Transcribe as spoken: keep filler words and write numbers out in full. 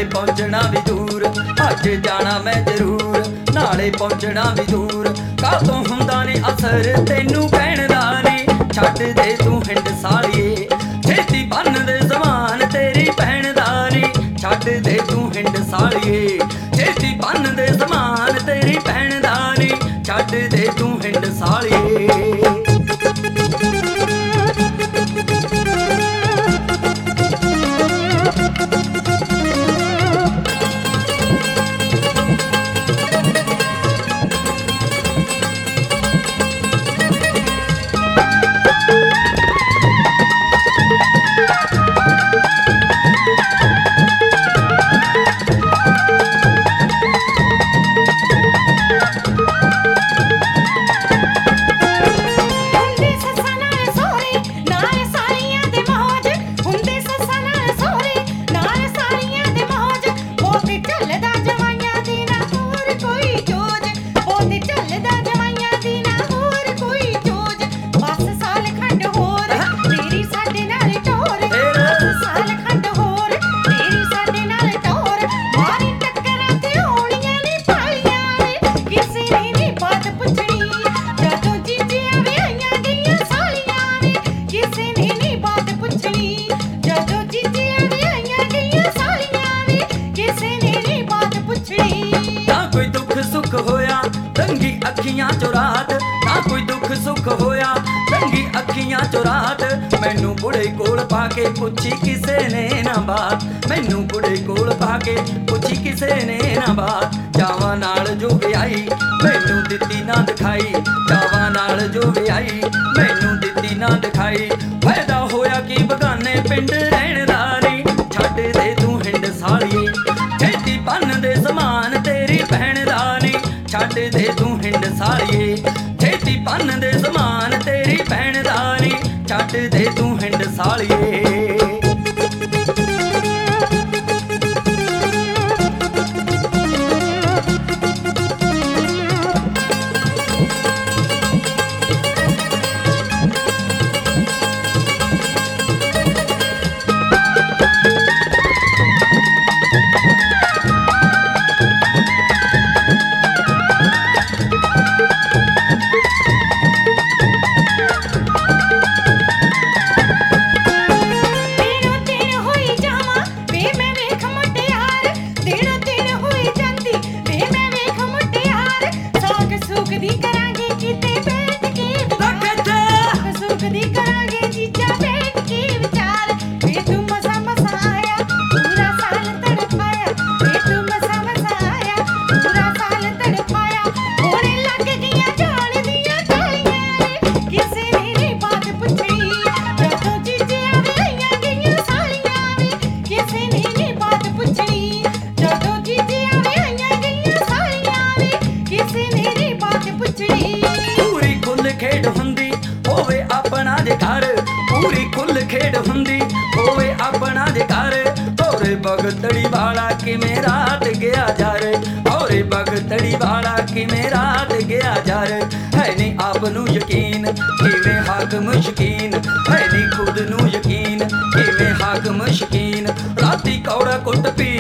ਨਾਲੇ ਪਹੁੰਚਣਾ ਵੀ ਦੂਰ, ਅੱਜ ਜਾਣਾ ਮੈਂ ਜ਼ਰੂਰ, ਨਾਲੇ ਪਹੁੰਚਣਾ ਵੀ ਦੂਰ। ਕਾਹਤੋਂ ਹੁੰਦਾ ਨੀ ਅਸਰ ਤੈਨੂੰ ਕਹਿਣ ਦਾ ਨੀ, ਛੱਡ ਦੇ ਤੂੰ ਹਿੰਡ ਸਾਲੀਏ, ਛੇਤੀ ਬੰਨ ਦੇ ਜ਼ਮਾਨ ਤੇਰੀ ਭੈਣ ਦਾ ਨੀ, ਛੱਡ ਦੇ ਤੂੰ ਹਿੰਡ ਸਾਲੀਏ, ਛੇਤੀ ਬੰਨ ਦੇ ਜ਼ਮਾਨ ਤੇਰੀ ਭੈਣ ਦਾ ਨੀ, ਛੱਡ ਦੇ ਤੂੰ ਹਿੰਡ ਸਾਲੀਏ। रंगी अखियां चो रात ना कोई दुख सुख होया, रंगी अखियां चो रात मैनू बुढ़े कोल पाके पुछी किसे ने ना बात, मैनू बुढ़े कोल पाके पुछी किसे ने ना बात। जावा नाल जो विआई मैनू दित्ती ना दिखाई, जावा नाल जो विआई मैनू दित्ती ना दिखाई। फायदा होया कि बगाने पिंड रहण दा नी, छड्ड दे तू हिंड सालीए, छेती बन दे समान तेरी भैण दा नी, छड्ड दे तू हिंड सालीए, छेती बन दे समान तेरी भैण दा नी, छड्ड दे तू हिंड सालीए। खेड हुंदी होवे अपना जे घर, पूरी खुल खेड हुंदी होवे अपना जे घर। औरे भगतड़ी वाला किवें रात गया जार, औरे भगतड़ी वाला किवें रात गया जार। है नी आप नू यकीन किवें हाकम शकीन, है नी खुद नू यकीन किवें हाकम शकीन। राती कौड़ा कुट पी